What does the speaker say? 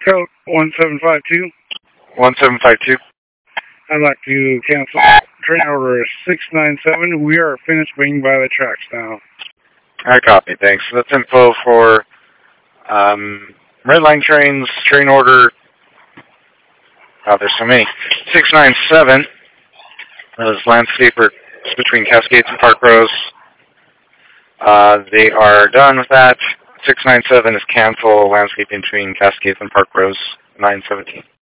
Code 1752. 1752. I'd like to cancel train order 697. We are finished waiting by the tracks now. I copy, thanks. That's info for Red Line trains, train order. Oh, there's so many. 697. That is landscaper between Cascades and Park Rose. They are done with that. 697 is cancel landscaping between Cascades and Park Rose, 917.